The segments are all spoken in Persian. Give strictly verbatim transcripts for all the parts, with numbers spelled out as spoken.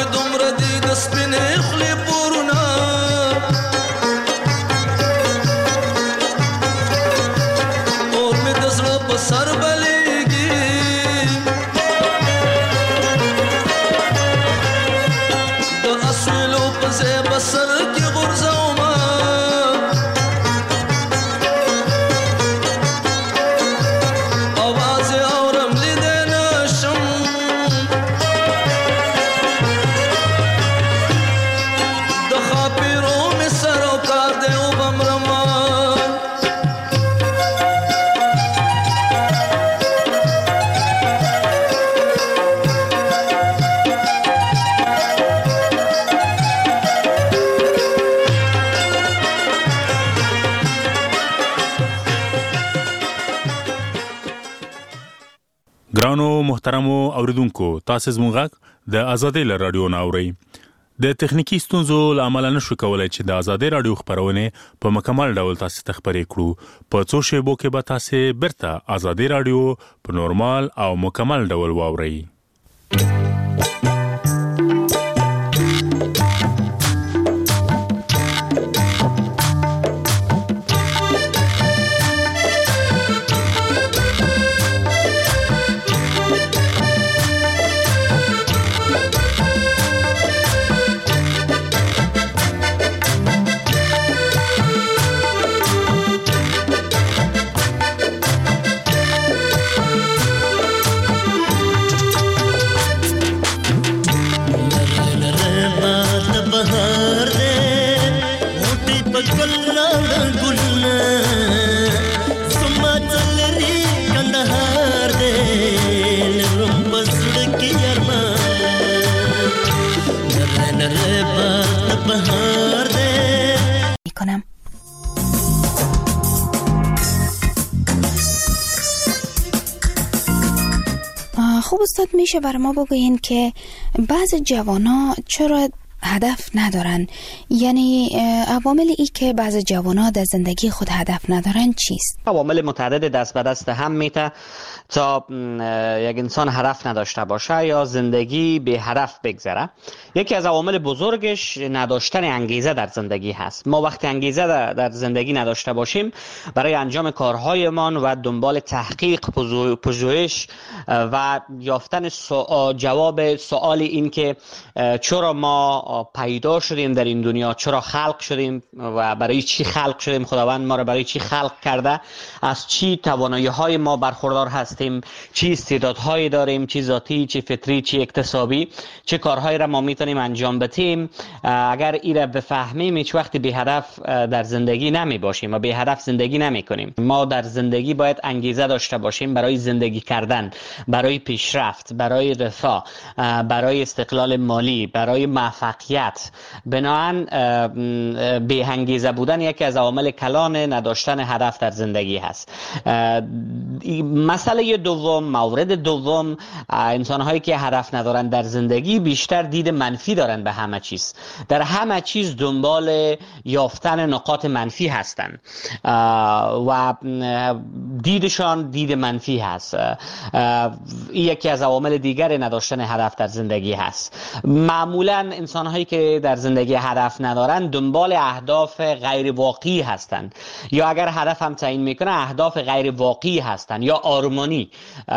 دومره دی د سپینې خولې پورونه اور مې د زړه په سر بلېږي د اسویلو په ځای به سر کې غورځومه اواز یې اورم لیدی نه شم د ښاپیرو مې سر او کار دی وبه مرمه ګرانو محترمو اوریدونکو تاسو زموږ غږ د آزادۍ له رادیو نه اورئ. د تخنیکی ستونزو له امله نشو کولای چې د آزادۍ رادیو خبرونه په مکمل ډول تاسو ته خبرې کړو. په څو شیبو کې به تاسو برته آزادۍ رادیو په نورمال او مکمل ډول واورئ. خب استاد میشه بر ما بگوین که بعض جوانا چرا هدف ندارن؟ یعنی عوامل ای که بعض جوانا در زندگی خود هدف ندارن چیست؟ عوامل متعدد دست به دست هم میته تا یک انسان هدف نداشته باشه یا زندگی به هدف بگذره. یکی از عوامل بزرگش نداشتن انگیزه در زندگی هست. ما وقتی انگیزه در زندگی نداشته باشیم برای انجام کارهایمان و دنبال تحقیق، پژوهش و یافتن جواب سوال این که چرا ما پیدا شدیم در این دنیا، چرا خلق شدیم و برای چی خلق شدیم، خداوند ما را برای چی خلق کرده، از چی توانایی‌های ما برخوردار هستیم، چی استعدادهایی داریم، چی ذاتی، چی فطری، چی اکتسابی، چه کارهایی را ما میتونیم انجام بدیم. اگر این را بفهمیم هیچ وقت به هدف در زندگی نمی باشیم و به هدف زندگی نمی کنیم. ما در زندگی باید انگیزه داشته باشیم برای زندگی کردن، برای پیشرفت، برای رفاه، برای استقلال مالی، برای موفقیت. بنابراین به انگیزه بودن یکی از عوامل کلان نداشتن هدف در زندگی هست. مسئله دوم، مورد دوم، انسان هایی که هدف ندارن در زندگی بیشتر دید منفی دارن به همه چیز. در همه چیز دنبال یافتن نقاط منفی هستن و دیدشان دید منفی هست. این یکی از عوامل دیگر نداشتن هدف در زندگی هست. معمولا انسان هایی که در زندگی هدف ندارن دنبال اهداف غیر واقعی هستند یا اگر هدف هم تعیین میکنه اهداف غیر واقعی هستند یا آرمانی،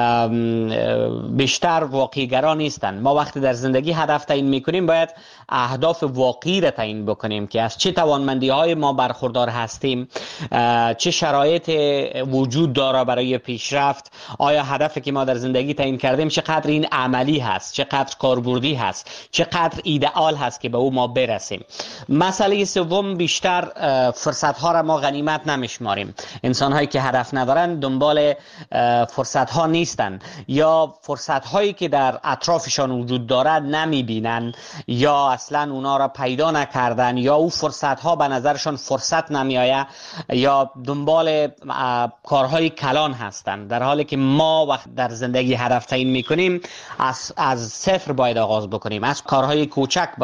بیشتر واقعی گرا نیستند. ما وقتی در زندگی هدف تعیین میکنیم باید اهداف واقعی را تعیین بکنیم که از چه توانمندی های ما برخوردار هستیم، چه شرایط وجود داره برای پیشرفت، آیا هدفی که ما در زندگی تعیین کردیم چقدر این عملی هست، چقدر کاربردی هست، چقدر ایدئال هست که به او ما برسیم. مسئله سوم، بیشتر فرصت ها را ما غنیمت نمیشماریم. انسان هایی که هدف ندارن دنبال فرصت ها نیستن یا فرصت هایی که در اطرافشان وجود دارد نمیبینن یا اصلا اونا را پیدا نکردن یا او فرصت ها به نظرشان فرصت نمیآید یا دنبال کارهای کلان هستند، در حالی که ما وقت در زندگی هدف تعیین میکنیم از از صفر باید آغاز بکنیم، از کارهای کوچک باید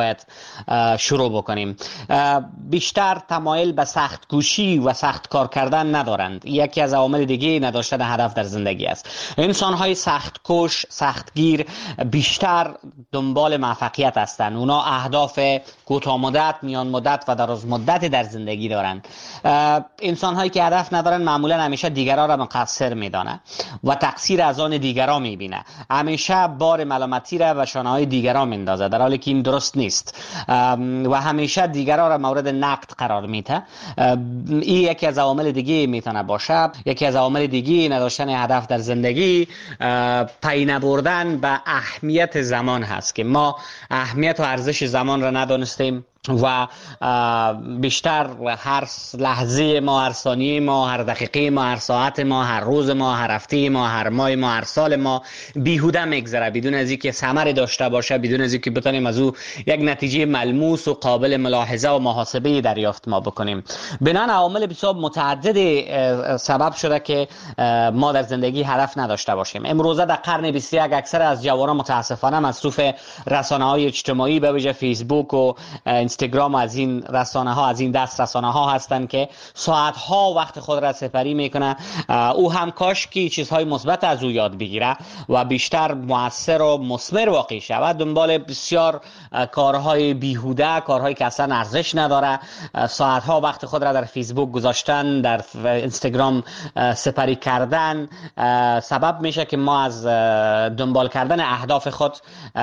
باید شروع بکنیم. بیشتر تمایل به سخت کوشی و سخت کار کردن ندارند. یکی از عوامل دیگه نداشتن هدف در زندگی است. انسان های سخت کوش، سختگیر بیشتر دنبال موفقیت هستند. اونا اهداف کوتاه مدت، میان مدت و دراز مدت در زندگی دارند. انسان هایی که هدف ندارن معمولا همیشه دیگران را مقصر میدانه و تقصیر از آن دیگران میبینه. همیشه بار ملامتی را به شانه های دیگران میندازه، در حالی که این درست نیست و همیشه دیگران را مورد نقد قرار میده. این یکی از عوامل دیگه میتونه باشه. یکی از عوامل دیگه نداشتن هدف در زندگی پی نبردن به اهمیت زمان هست که ما اهمیت و ارزش زمان را ندانستیم و بیشتر هر لحظه ما، هر ثانیه ما، هر دقیقه ما، هر ساعت ما، هر روز ما، هر هفته ما، هر ماه ما، هر سال ما بیهوده میگذره بدون از اینکه ثمری داشته باشه، بدون از اینکه بتونیم از او یک نتیجه ملموس و قابل ملاحظه و محاسبه دریافت ما بکنیم. بنابراین عوامل بسیار متعدد سبب شده که ما در زندگی هدف نداشته باشیم. امروزه در قرن بیست و یک اکثر از جوانان متاسفانه مصروف رسانه‌های اجتماعی به ویژه فیسبوک و اینستاگرام از این رسانه ها، از این دست رسانه ها هستند که ساعت ها وقت خود را سپری میکنه. او هم کاش که چیزهای مثبت از او یاد بگیره و بیشتر مؤثر و مثمر واقع شود. دنبال بسیار کارهای بیهوده، کارهایی که اصلا ارزش نداره، ساعت ها وقت خود را در فیسبوک گذاشتن، در اینستاگرام سپری کردن سبب میشه که ما از دنبال کردن اهداف خود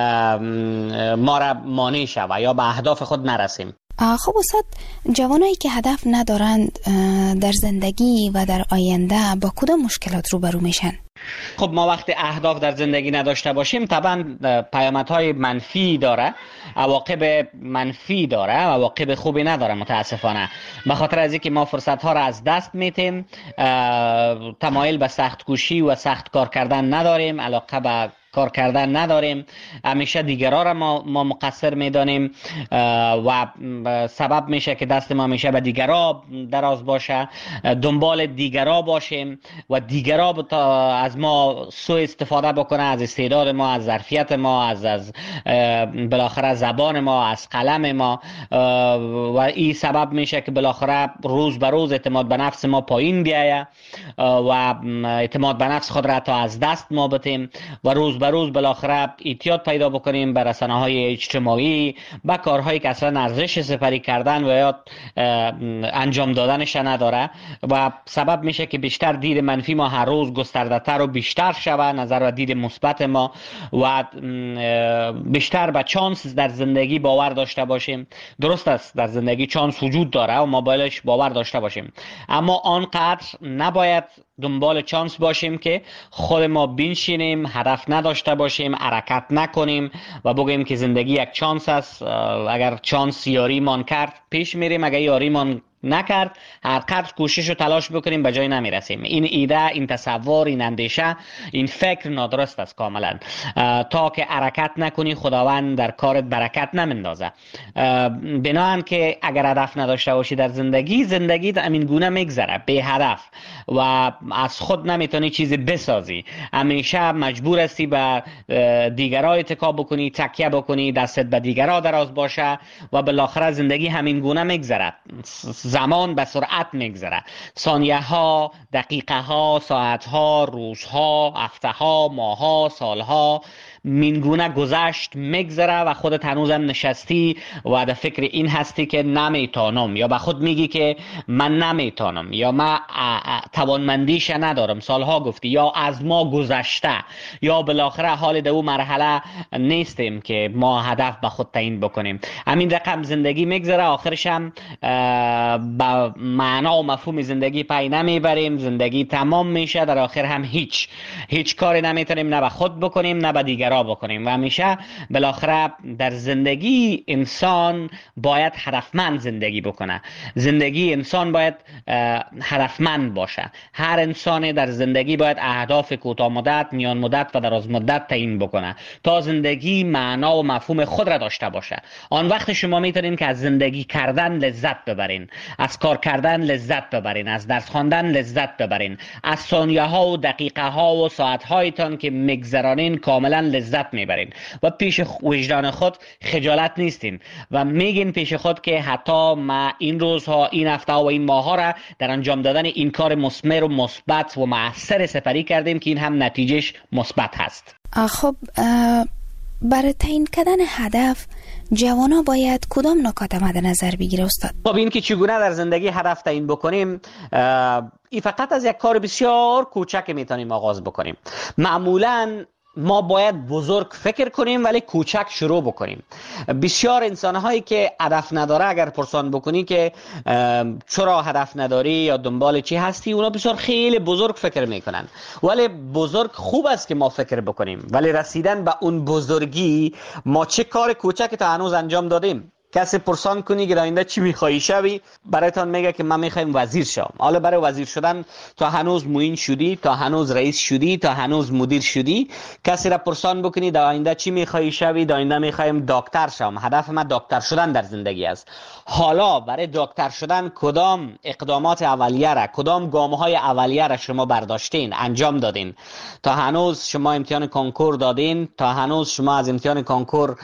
ما را مانع شود یا به اهداف خود نرسیم. خب استاد، جوانایی که هدف ندارند در زندگی و در آینده با کدام مشکلات روبرو میشن؟ خب ما وقتی اهداف در زندگی نداشته باشیم طبعا پیامدهای منفی داره، عواقب منفی داره، عواقب خوبی نداره متاسفانه. به خاطر از اینکه ما فرصت ها را از دست میتیم، تمایل به سخت کوشی و سخت کار کردن نداریم، علاقه به کار کردن نداریم، همیشه دیگران را ما, ما مقصر میدانیم و سبب میشه که دست ما همیشه به دیگران دراز باشه، دنبال دیگران باشیم و دیگران از ما سوء استفاده بکنه، از استعداد ما، از ظرفیت ما، از از بالاخره زبان ما، از قلم ما و این سبب میشه که بالاخره روز به روز اعتماد به نفس ما پایین بیایه و اعتماد به نفس خود را تا از دست ما بدیم و روز به روز بالاخره اعتیاد پیدا بکنیم به رسانه‌های اجتماعی، به کارهایی که اصلا ارزش سپری کردن و یا انجام دادنش نداره و سبب میشه که بیشتر دید منفی ما هر روز گسترده‌تر و بیشتر شوه، نظر و دید مثبت ما و بیشتر به چانس در زندگی باور داشته باشیم. درست است در زندگی چانس وجود داره و ما بایدش باور داشته باشیم، اما آنقدر نباید دنبال چانس باشیم که خود ما بنشینیم، هدف نداشته باشیم، حرکت نکنیم و بگیم که زندگی یک چانس است. اگر چانس یاریمان کرد پیش میریم، اگر یاریمان نکرد هر قدر کوشش و تلاش بکنیم به جای نمیرسیم. این ایده، این تصور، این اندیشه، این فکر نادرست است کاملا. تا که حرکت نکنی خداوند در کارت برکت نمیندازه. بنابراین که اگر هدف نداشته باشی در زندگی، زندگی همین گونه میگذره بی هدف و از خود نمیتونی چیزی بسازی. همیشه مجبور هستی به دیگران اتکا بکنی، تکیه بکنی، دستت به دیگران دراز باشه و بالاخره زندگی همین گونه میگذره. زمان به سرعت میگذره، ثانیه ها، دقیقه ها، ساعت ها، روزها، هفته ها، ماه ها، سال ها مینگونه گذشت میگذره و خودت هنوزم نشستی و در فکر این هستی که نمیتونم، یا به خود میگی که من نمیتونم، یا من توانمندیش ندارم. سالها گفتی یا از ما گذشته، یا بالاخره حال در اون مرحله نیستیم که ما هدف به خود تعیین بکنیم. همین رقم زندگی میگذره، آخرش هم با معنا و مفهوم زندگی پی نمیبریم، زندگی تمام میشه، در آخر هم هیچ هیچ کاری نمیتونیم نه به خود بکنیم نه به دیگران بکنیم. و همیشه بالاخره در زندگی انسان باید هدفمند زندگی بکنه. زندگی انسان باید هدفمند باشه. هر انسان در زندگی باید اهداف کوتاه مدت، میان مدت و دراز مدت تعیین بکنه تا زندگی معنا و مفهوم خود را داشته باشه. آن وقت شما میتونین که از زندگی کردن لذت ببرین، از کار کردن لذت ببرین، از درس خواندن لذت ببرین، از ثانیه ها و دقیقه ها و ساعت هایتان که میگذرانین کاملا لذت لذت میبرین و پیش وجدان خود خجالت نیستین و میگین پیش خود که حتی ما این روزها، این هفته و این ماها را در انجام دادن این کار مثمر و مثبت و مؤثر سپری کردیم که این هم نتیجهش مثبت هست. خب برای تعیین کردن هدف جوانا باید کدام نکات مد نظر بگیره استاد؟ خب این که چگونه در زندگی هدف تعیین بکنیم، این فقط از یک کار بسیار کوچک میتونیم آغاز بکنیم. معمولاً ما باید بزرگ فکر کنیم ولی کوچک شروع بکنیم. بسیار انسان‌هایی که هدف نداره اگر پرسان بکنی که چرا هدف نداری یا دنبال چی هستی، اونا بسیار خیلی بزرگ فکر میکنن. ولی بزرگ خوب است که ما فکر بکنیم، ولی رسیدن به اون بزرگی ما چه کار کوچکی تا هنوز انجام دادیم. کسی پرسان کنی که آینده چی میخوایی شوی، برایتان میگه که من میخوایم وزیر شم. حالا برای وزیر شدن تا هنوز معین شدی، تا هنوز رئیس شدی، تا هنوز مدیر شدی. کسی را پرسان بکنی در آینده چی میخوایی شوی، در آینده میخوایم دکتر شم، هدف من دکتر شدن در زندگی است. حالا برای دکتر شدن کدام اقدامات اولیه را، کدام گام‌های اولیه را شما برداشتین، انجام دادین؟ تا هنوز شما امتحان کنکور دادین، تا هنوز شما از امتحان کنکور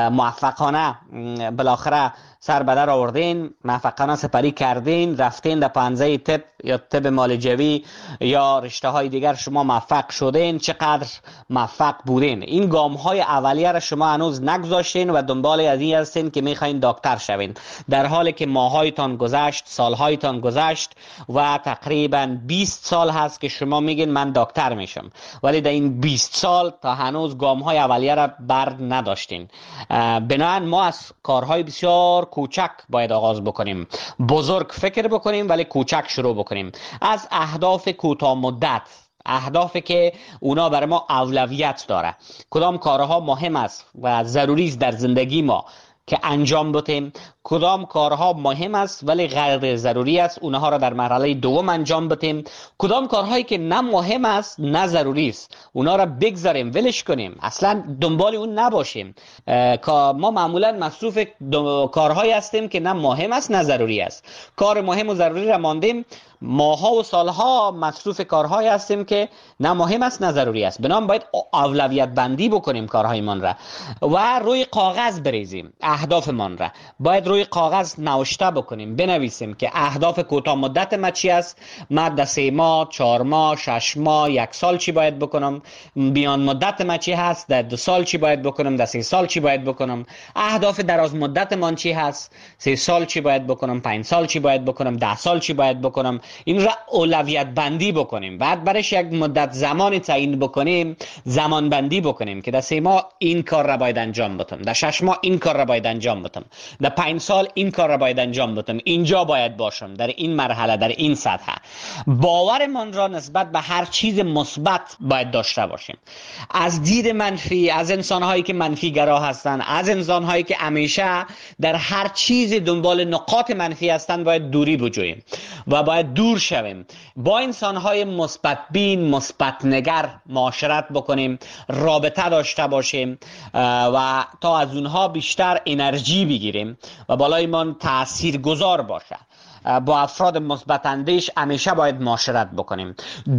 موفقانه بالاخره سر به در آوردین، موفقانه سپری کردین، رفتین در پنزه طب یا طب معالجوی یا رشته های دیگر شما موفق شدین، چقدر موفق بودین. این گام های اولیه را شما هنوز نگذاشتین و دنبال از این هستین که میخواین دکتر شوین، در حالی که ماهایتان گذشت، سالهایتان گذشت و تقریبا بیست سال هست که شما میگین من دکتر میشم، ولی در این بیست سال تا هنوز گام های اولیه را بر نداشتین. بنابراین ما از کارهای بسیار کوچک باید آغاز بکنیم، بزرگ فکر بکنیم ولی کوچک شروع بکنیم. از اهداف کوتاه مدت، اهدافی که اونا برای ما اولویت داره، کدام کارها مهم است و ضروری است در زندگی ما که انجام بدیم، کدام کارها مهم است ولی غیر ضروری است اونها را در مرحله دوم انجام بدیم، کدام کارهایی که نه مهم است نه ضروری است اونها را بگذاریم، ولش کنیم، اصلا دنبال اون نباشیم. ما معمولا مصروف کارهایی هستیم که نه مهم است نه ضروری است. کار مهم و ضروری را ماندیم، ماها و سالها مصروف کارهایی هستیم که نه مهم است نه ضروری است. بنابراین باید اولویت بندی بکنیم کارهایمان را و روی کاغذ بریزیم. اهدافمان را باید روی کاغذ نوشته بکنیم، بنویسیم که اهداف کوتاه مدت ما چی است، ما در سه ماه، چهار ماه، شش ماه، یک سال چی باید بکنم، بیان مدت ما چی هست، در دو سال چی باید بکنم، در سه سال چی باید بکنم، اهداف دراز مدت من چی هست، سه سال چی باید بکنم، پنج سال چی باید بکنم، ده سال چی باید بکنم. این را اولویت بندی بکنیم. بعد برایش یک مدت زمانی تعیین بکنیم، زمان بندی بکنیم که در سه ماه این کار را باید انجام بدم، در شش ماه این کار را باید انجام بدم، در پنج سال این کار را باید انجام بدم، اینجا باید باشم، در این مرحله، در این سطح. باورمان را نسبت به هر چیز مثبت باید داشته باشیم. از دید منفی، از انسان‌هایی که منفی گرا هستند، از انسان‌هایی که همیشه در هر چیز دنبال نقاط منفی هستند باید دوری بجوییم و باید دور شویم. با انسان‌های مثبت بین، مثبت نگر معاشرت بکنیم، رابطه داشته باشیم و تا از اونها بیشتر انرژی بگیریم و بالای ما تأثیر گذار باشه. با افراد مثبت اندیش همیشه باید معاشرت بکنیم.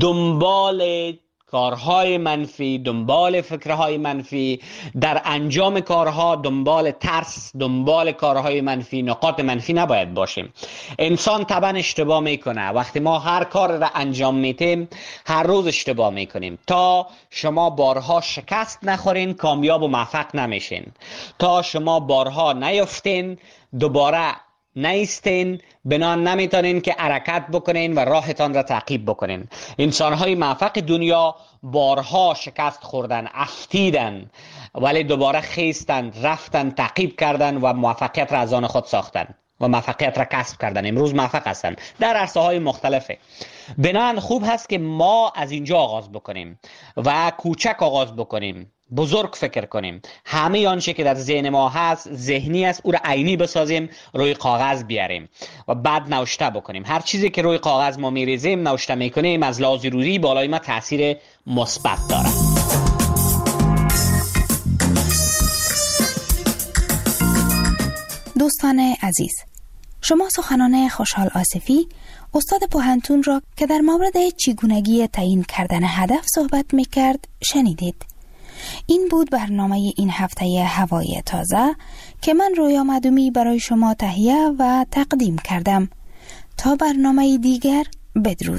دنبال کارهای منفی، دنبال فکرهای منفی، در انجام کارها دنبال ترس، دنبال کارهای منفی، نقاط منفی نباید باشیم. انسان طبعا اشتباه میکنه. وقتی ما هر کار را انجام میتیم هر روز اشتباه میکنیم. تا شما بارها شکست نخورین کامیاب و موفق نمیشین. تا شما بارها نیفتین دوباره نیستین، بنان نمیتونین که حرکت بکنین و راهتان را تعقیب بکنین. انسانهای موفق دنیا بارها شکست خوردن، افتیدن، ولی دوباره خیستن، رفتن، تعقیب کردن و موفقیت را از آن خود ساختن و موفقیت را کسب کردن. امروز موفق هستن در عرصه های مختلفه. بنان خوب هست که ما از اینجا آغاز بکنیم و کوچک آغاز بکنیم، بزرگ فکر کنیم. همه آنچه که در ذهن ما هست، ذهنی است، او را عینی بسازیم، روی کاغذ بیاریم و بعد نوشته بکنیم. هر چیزی که روی کاغذ ما میریزیم، نوشته میکنیم، از لحاظ روحی بالای ما تاثیر مثبت داره. دوستان عزیز، شما سخنان خوشحال آصفی، استاد پوهنتون را که در مورد چگونگی تعیین کردن هدف صحبت میکرد شنیدید. این بود برنامه این هفته هوای تازه که من رویا مدومی برای شما تهیه و تقدیم کردم. تا برنامه دیگر، بدرود.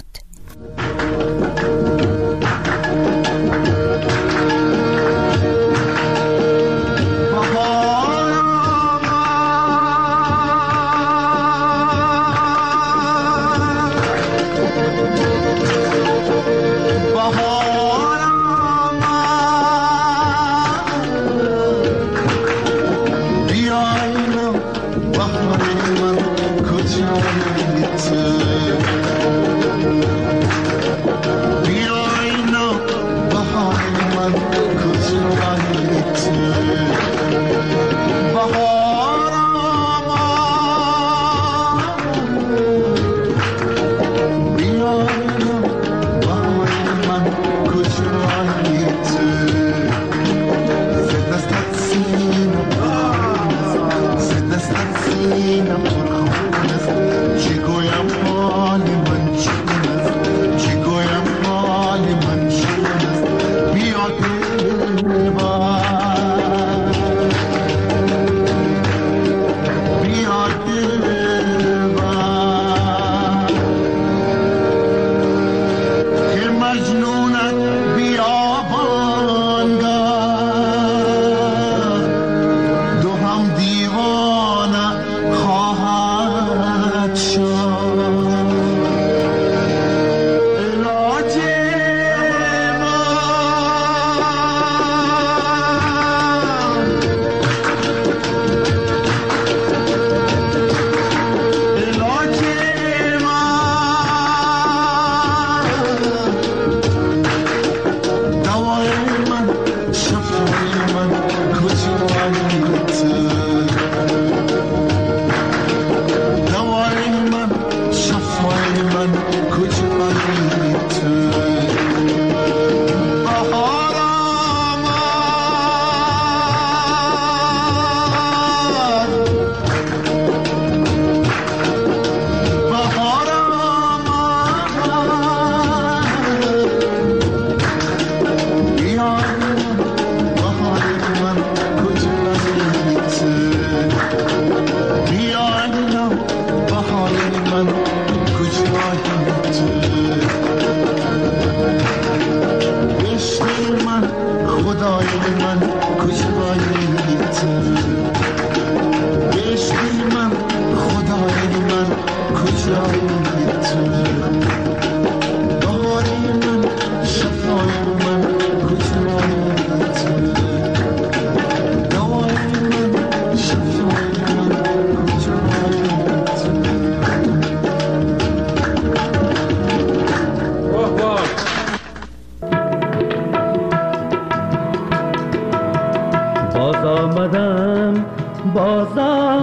باز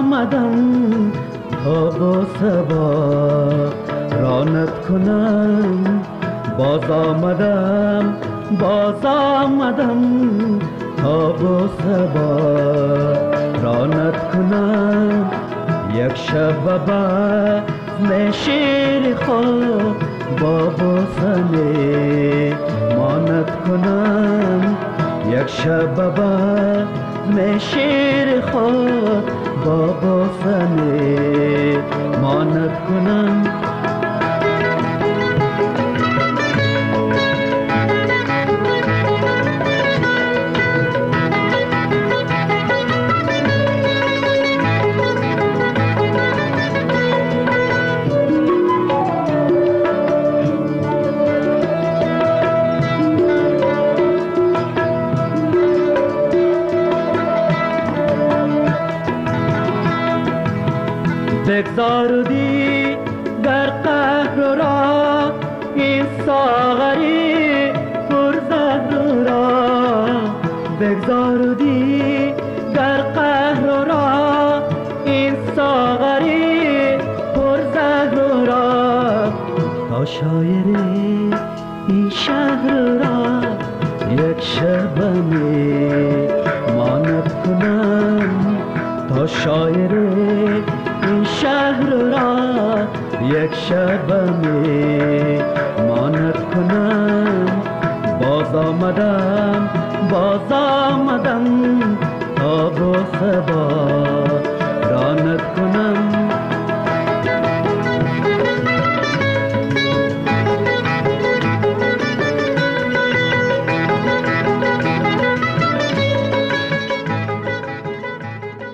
آمدم تا با سبا رانت کنم. باز آمدم باز آمدم تا با سبا رانت کنم. یک شب بزم شیر خود با بوسنه مانت کنم. یک شب بزم شیر خود با بوسنه مانت کنم. بگذار دی در قهر را این ساغری پرزهر را. بگذار دی در قهر را این ساغری پرزهر را. تا شاعر این شهر را یک شبنه مانت کنم. تا شاعر این شهر را یک شبنه مانت کنم. باز آمدم باز آمدم آب و سبا